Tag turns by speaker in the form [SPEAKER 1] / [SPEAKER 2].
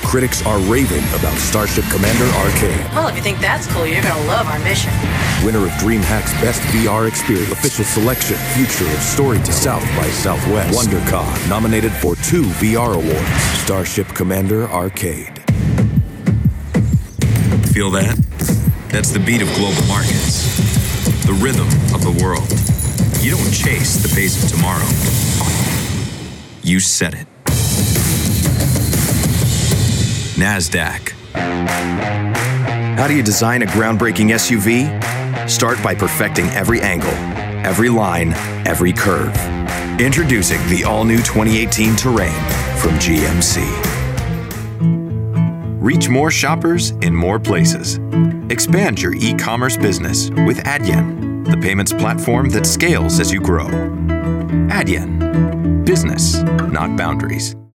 [SPEAKER 1] critics are raving about Starship Commander Arcade.
[SPEAKER 2] Well, if you think that's cool, you're gonna love our mission.
[SPEAKER 1] Winner of DreamHack's Best VR Experience. Official selection, Future of Storytelling. South by Southwest. WonderCon, nominated for 2 VR awards. Starship Commander Arcade.
[SPEAKER 3] Feel that? That's the beat of global markets. The rhythm of the world. You don't chase the pace of tomorrow. You set it. NASDAQ.
[SPEAKER 4] How do you design a groundbreaking SUV? Start by perfecting every angle, every line, every curve. Introducing the all-new 2018 Terrain from GMC. Reach more shoppers in more places. Expand your e-commerce business with Adyen, the payments platform that scales as you grow. Adyen. Business, not boundaries.